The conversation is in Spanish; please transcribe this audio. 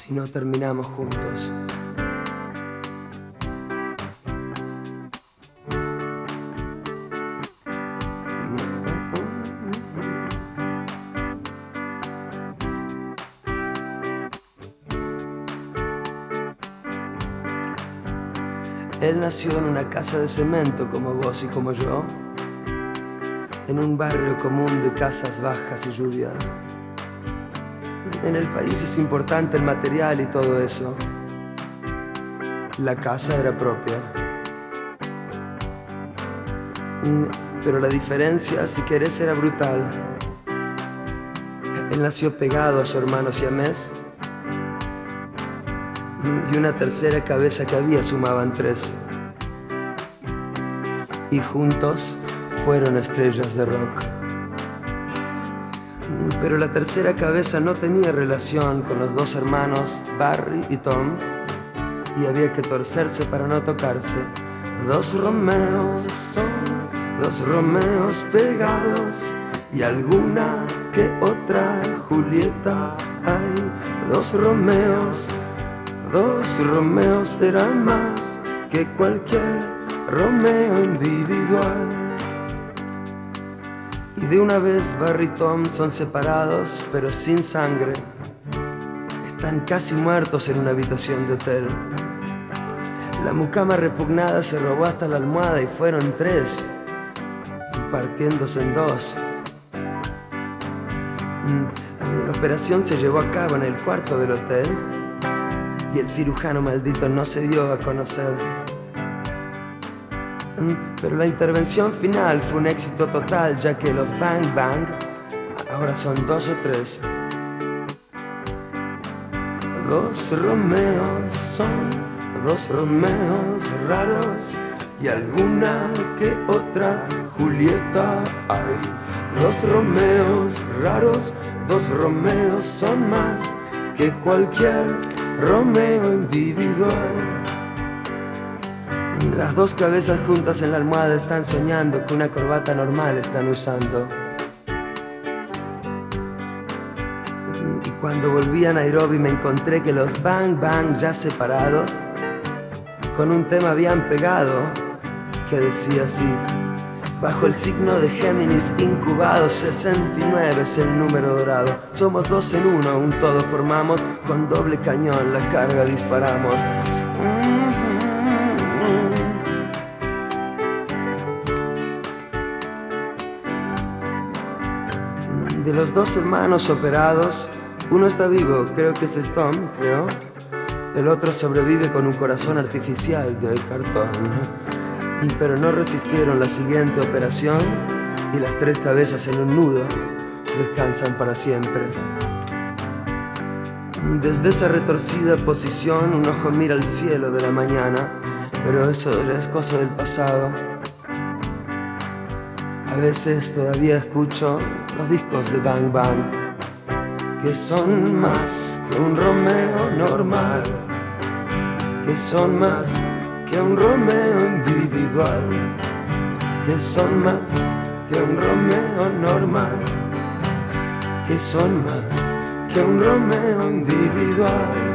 si no terminamos juntos. Él nació en una casa de cemento como vos y como yo, en un barrio común de casas bajas y lluvia. En el país es importante el material y todo eso. La casa era propia. Pero la diferencia, si querés, era brutal. Él nació pegado a su hermano siamés y una tercera cabeza que había sumaban 3. Y juntos fueron estrellas de rock. Pero la tercera cabeza no tenía relación con los 2 hermanos, Barry y Tom, y había que torcerse para no tocarse. 2 Romeos son 2 Romeos pegados y alguna que otra Julieta hay. 2 Romeos eran más que cualquier Romeo individual. Y de una vez Barry y Tom son separados, pero sin sangre. Están casi muertos en una habitación de hotel. La mucama repugnada se robó hasta la almohada y fueron 3, partiéndose en 2. La operación se llevó a cabo en el cuarto del hotel y el cirujano maldito no se dio a conocer. Pero la intervención final fue un éxito total, ya que los Bang Bang ahora son 2 o 3. 2 Romeos son 2 Romeos raros y alguna que otra Julieta hay. 2 Romeos raros, 2 Romeos son más que cualquier Romeo individual. Las 2 cabezas juntas en la almohada están soñando que una corbata normal están usando. Y cuando volví a Nairobi me encontré que los Bang Bang, ya separados, con un tema habían pegado que decía así: bajo el signo de Géminis incubado, 69 es el número dorado. Somos 2 en 1, un todo formamos, con doble cañón la carga disparamos. De los 2 hermanos operados, uno está vivo, creo que es Tom, creo. El otro sobrevive con un corazón artificial de cartón. Pero no resistieron la siguiente operación y las 3 cabezas en un nudo descansan para siempre. Desde esa retorcida posición un ojo mira al cielo de la mañana, pero eso ya es cosa del pasado. A veces todavía escucho los discos de Bang Bang, que son más que un Romeo normal, que son más que un Romeo individual, que son más que un Romeo normal, que son más que un Romeo individual.